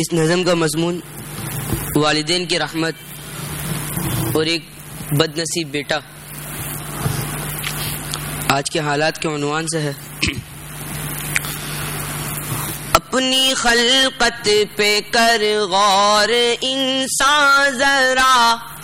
اس نظم کا مضمون والدین کی رحمت اور ایک بد نصیب بیٹا آج کے حالات کے عنوان سے ہے۔ اپنی خلقت پہ کر غور انسان ذرا،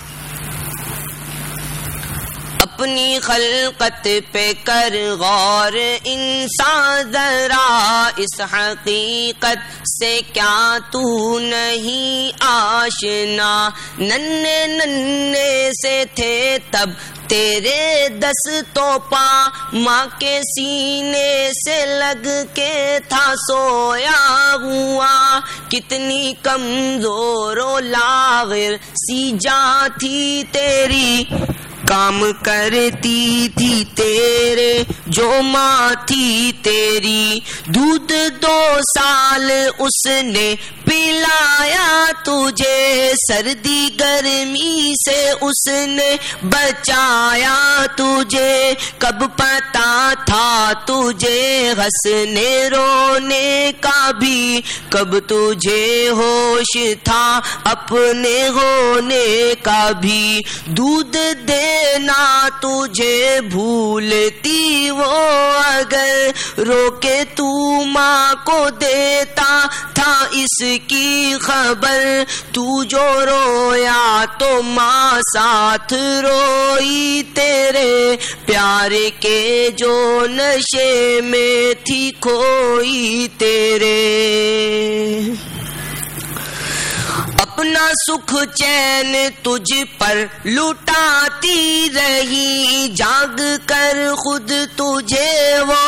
اپنی خلقت پہ کر غور انسان ذرا، اس حقیقت سے کیا تو نہیں آشنا، ننھے ننھے سے تھے تب تیرے دستوں پا، ماں کے سینے سے لگ کے تھا سویا ہوا، کتنی کمزور و لاغر سی جاں تھی تیری، کام کرتی تھی تیرے جو ماں تھی تیری، دودھ 2 سال اس نے پلایا تجھے، سردی گرمی سے اس نے بچایا تجھے، کب پتا تھا تجھے ہنسنے رونے کا بھی، کب تجھے ہوش تھا اپنے ہونے کا بھی، دودھ دینا تجھے بھولتی وہ اگر، روکے تو ماں کو دیتا تھا اس کی خبر، تو جو رویا تو ماں ساتھ روئی تیرے، پیار کے جو نشے میں تھی کھوئی تیرے، اپنا سکھ چین تجھ پر لٹاتی رہی، جاگ کر خود تجھے وہ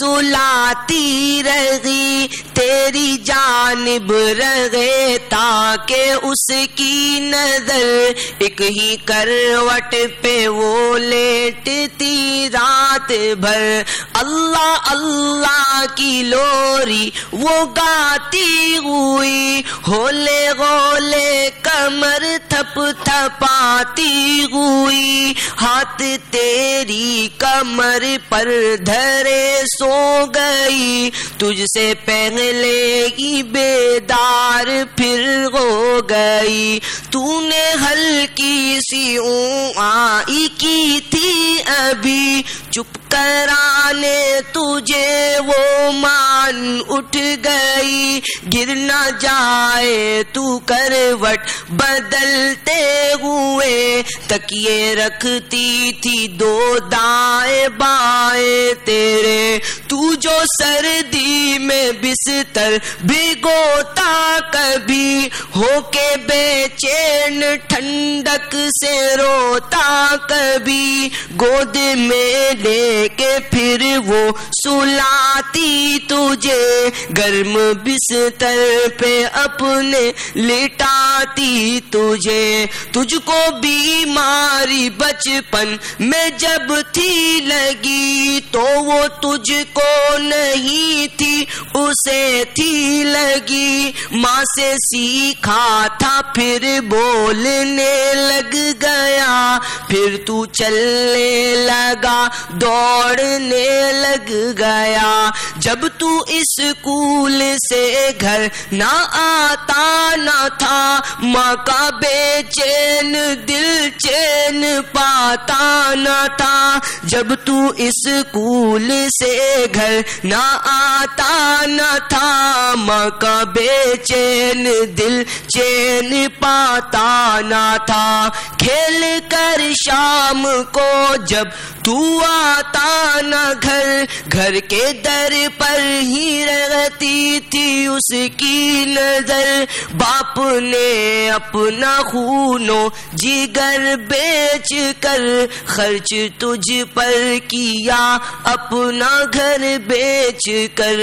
سلاتی رہی، تیری جانب رہے تاکہ اس کی نظر، ایک ہی کروٹ پہ وہ لیٹتی رات بھر، اللہ اللہ کی لوری وہ گاتی ہوئی، ہولے گولے کمر تھپ تھپاتی ہوئی، ہاتھ تیری کمر پر دھرے سو گئی، تجھ سے پہلے ہی بیدار پھر ہو گئی، تو نے ہلکی سی آئی کی تھی ابھی، چپ کرانے تجھے وہ مان اٹھ گئی، گر نہ جائے تو کروٹ بدلتے ہوئے، تکیے رکھتی تھی 2 دائیں بائیں تیرے، تو جو سردی میں بستر بھگوتا کبھی، ہو کے بے چین ٹھنڈک سے روتا کبھی، گود میں لے کے پھر وہ سلاتی تجھے، گرم بستر پہ اپنے لٹاتی تجھے، تجھ کو بیماری بچپن میں جب تھی لگی، تو وہ تجھ کو نہیں تھی اسے تھی لگی، ماں سے سیکھا تھا پھر بولنے لگ گیا، پھر تو چلنے لگا دوڑنے لگ گیا، جب تو اسکول سے گھر نہ آتا نہ تھا، ماں کا بے چین دل چین پاتا نہ تھا، جب تو اسکول سے گھر نہ آتا نہ تھا، ماں کا بے چین دل چین پاتا نہ تھا، کھیل کر شام کو جب تو آتا نہ گھر کے در پر ہی رہتی تھی اس کی نظر، باپ نے اپنا خون و جگر بیچ کر خرچ تجھ پر کیا، اپنا گھر بیچ کر،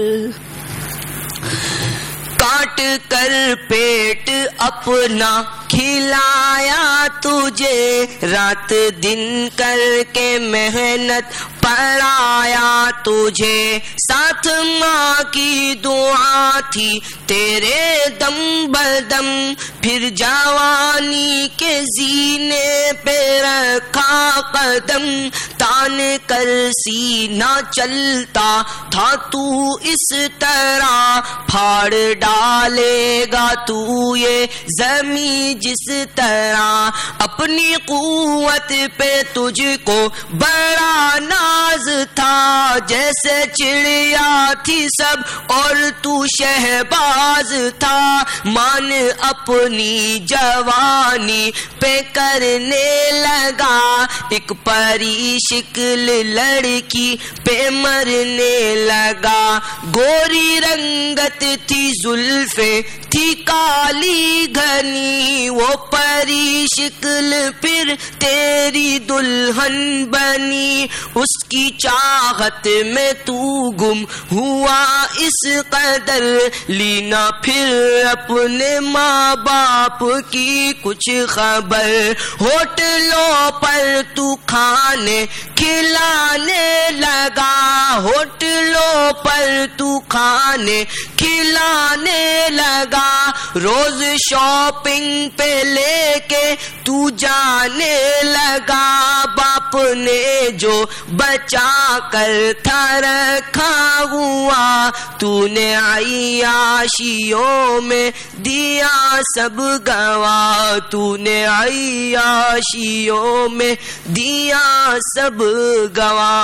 کاٹ کر پیٹ اپنا کھلایا تجھے رات دن کر کے محنت پڑھایا تجھے ساتھ ماں کی دعا تھی تیرے دم بدم پھر جوانی کے زینے پہ رکھا قدم تان کر سینہ چلتا تھا تو اس طرح پھاڑ ڈالے گا تو یہ زمین جس طرح اپنی قوت پہ تجھ کو بڑا ناز تھا جیسے چڑیا تھی سب اور تو شہباز تھا مان اپنی جوانی پہ کرنے لگا ایک پری شکل لڑکی پہ مرنے لگا گوری رنگت تھی زلفیں تھی کالی گھنی وہ پری شکل پھر تیری دلہن بنی اس کی چاہت میں تو گم ہوا اس قدر لینا پھر اپنے ماں باپ کی کچھ خبر ہوٹلوں پر تو کھانے کھلانے لگا ہوٹلوں پر تو کھانے کھلانے لگا روز شاپنگ پہ لے کے تو جانے لگا باپ نے جو بچا کر تھا رکھا ہوا تو نے عیاشیوں میں دیا سب گوا تو نے عیاشیوں میں دیا سب گوا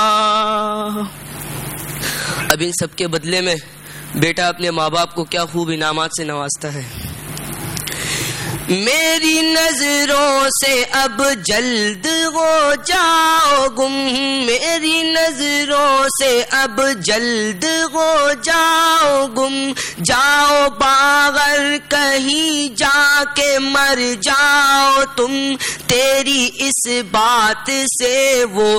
اب ان سب کے بدلے میں بیٹا اپنے ماں باپ کو کیا خوب انعامات سے نوازتا ہے میری نظروں سے اب جلد ہو جاؤ گم میری نظروں سے اب جلد ہو جاؤ گم جاؤ باغر کہیں جا کے مر جاؤ تم تیری اس بات سے وہ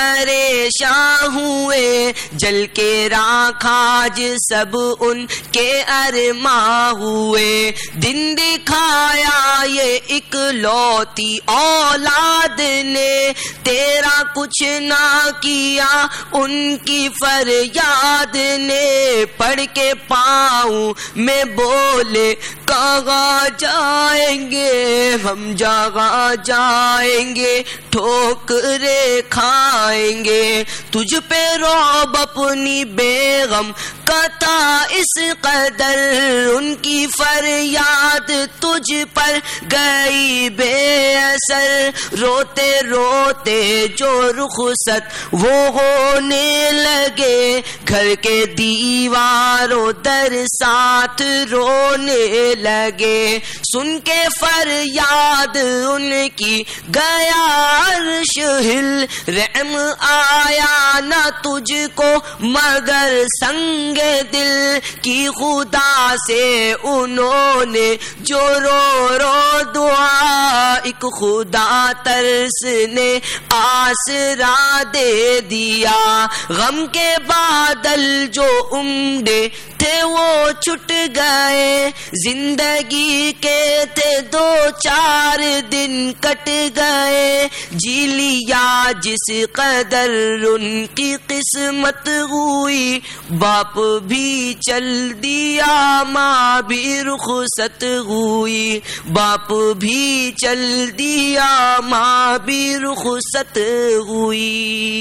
پریشان ہوئے جل کے راکھ آج سب ان کے ارماں ہوئے دن دکھایا یہ اکلوتی اولاد نے تیرا کچھ نہ کیا ان کی فریاد نے پڑھ کے پاؤں میں بولے کہاں جائیں گے ہم جہاں جائیں گے ٹھوکرے کھائیں گے تجھ پہ رعب اپنی بیگم کا تھا اس قدر ان کی فریاد تجھ پر گئی بے اثر روتے روتے جو رخصت وہ ہونے لگے گھر کے دیواروں در ساتھ رونے لگے سن کے فریاد ان کی گیا عرش ہل رحم آیا نہ تجھ کو مگر سنگ دل کی خدا سے انہوں نے جو رو رو دعا ایک خدا ترس نے آسرا دے دیا غم کے بادل جو عمدے تھے وہ چھٹ گئے زندگی کے تھے 2-4 دن کٹ گئے جی لیا جس قدر ان کی قسمت ہوئی باپ بھی چل دیا ماں بھی رخصت ہوئی باپ بھی چل دیا ماں بھی رخصت ہوئی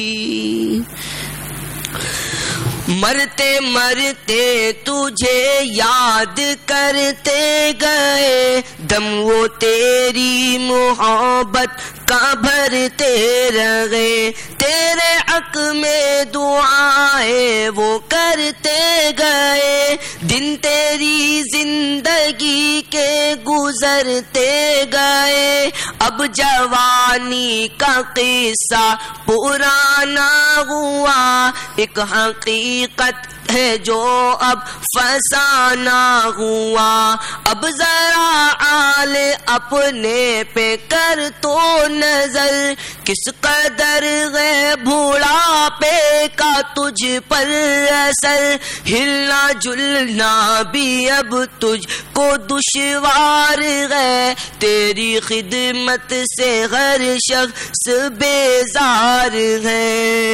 مرتے مرتے تجھے یاد کرتے گئے دم وہ تیری محبت کا بھرتے رہے تیرے حق میں دعائیں وہ کرتے گئے دن تیری زندگی کے گزرتے گئے اب جوانی کا قصہ پرانا ہوا ایک حقیقت ہے جو اب فسانہ ہوا اب ذرا آل اپنے پہ کر تو نظر کس قدر ہے بڑھاپے کا تجھ پر اثر ہلنا جلنا بھی اب تجھ کو دشوار ہے تیری خدمت سے ہر شخص بیزار ہے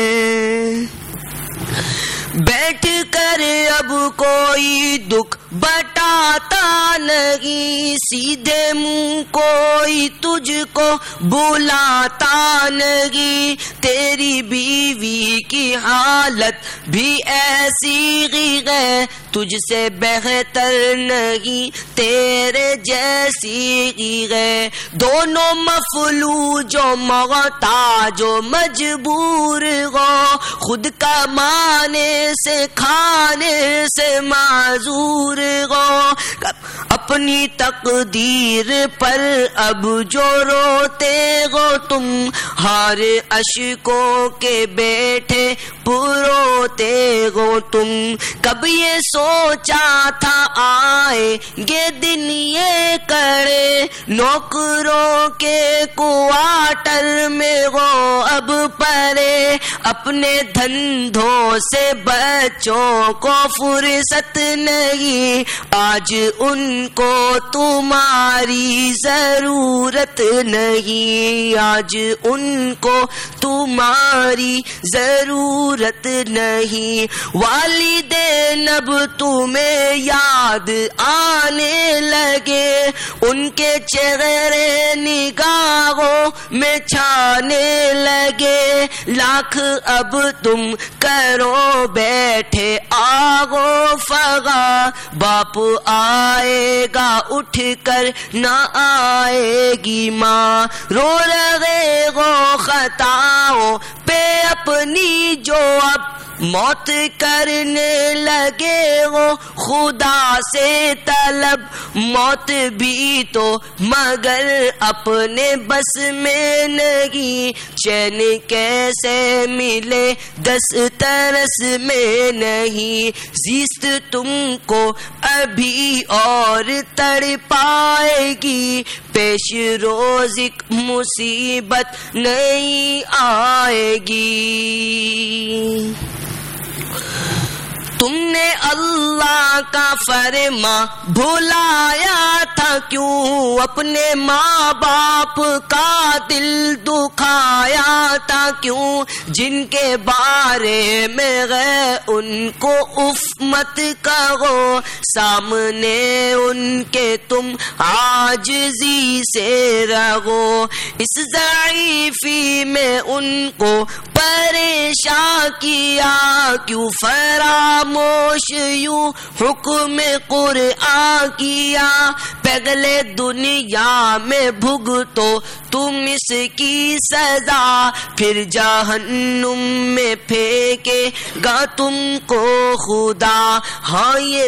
بیٹھ کر اب کوئی دکھ بٹاتا نہیں سیدھے منہ کوئی تجھ کو بلاتا نہیں تیری بیوی کی حالت بھی ایسی ہی ہے تجھ سے بہتر نہیں تیرے جیسی ہی ہے دونوں مفلوج و محتاج و مجبور ہو خود کمانے سے کھانے سے معذور ہو اپنی تقدیر پر اب جو روتے ہو تم ہر اشکوں کے بیٹھے پروتے ہو تم کب یہ سوچا تھا آئے یہ دن یہ کرے نوکروں کے کوارٹر میں ہو اب پڑے اپنے دھندوں سے بچوں کو فرصت نہیں آج ان کو تمہاری ضرورت نہیں آج ان کو تمہاری ضرورت نہیں والدین اب تمہیں یاد آنے لگے ان کے چہرے نگاہوں میں چھانے لگے لاکھ اب تم کرو بیٹھے آگو فغا باپ آئے گا اٹھ کر نہ آئے گی ماں رو رہے ہو خطاؤں پہ اپنی جو اب موت کرنے لگے ہو خدا سے طلب موت بھی تو مگر اپنے بس میں نہیں چین کیسے ملے دسترس میں نہیں زیست تم کو ابھی اور تڑپائے گی پیش روز ایک مصیبت نہیں آئے گی تم نے اللہ کا فرما بھلایا تھا کیوں اپنے ماں باپ کا دل دکھایا تھا کیوں جن کے بارے میں ہے ان کو اف مت کہو سامنے ان کے تم عاجزی سے رہو اس ضعیفی میں ان کو پریشان کیا کیوں فراموش یوں حکم قرآن کیا پگلے دنیا میں بھگتو تم اس کی سزا پھر جہنم میں پھینکے گا تم کو خدا ہاں یہ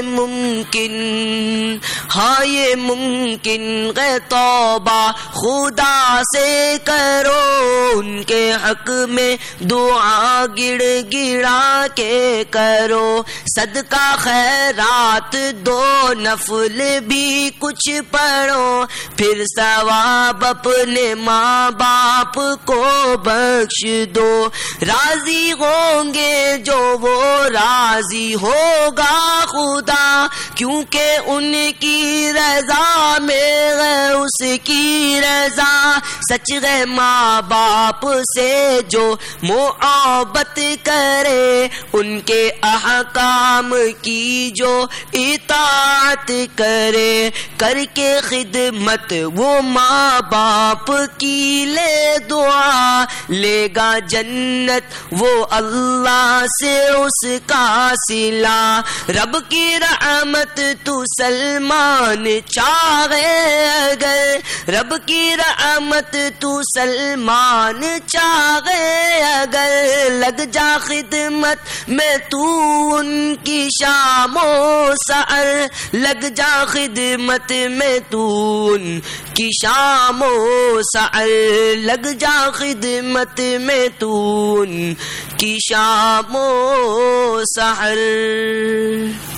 ممکن ہے توبہ خدا سے کرو ان کے حق میں دعا گڑ گڑا کے کرو صدقہ خیرات دو نفل بھی کچھ پڑھو پھر ثواب اپنے ماں باپ کو بخش دو راضی ہوں گے جو وہ راضی ہوگا خدا کیونکہ ان کی رضا میں ہے اس کی رضا سچ ہے ماں باپ سے جو محبت کرے ان کے احکام کی جو اطاعت کرے کر کے خدمت وہ ماں باپ کی لے دعا لے گا جنت وہ اللہ سے اس کا صلہ رب کی رحمت تو سلمان چاہے اگر رب کی رحمت تو سلمان چاہے اگر لگ جا خدمت میں تو ان کی شام و سحر لگ جا خدمت میں تو ان کی شام و سحر لگ جا خدمت میں تو ان کی شام و سحر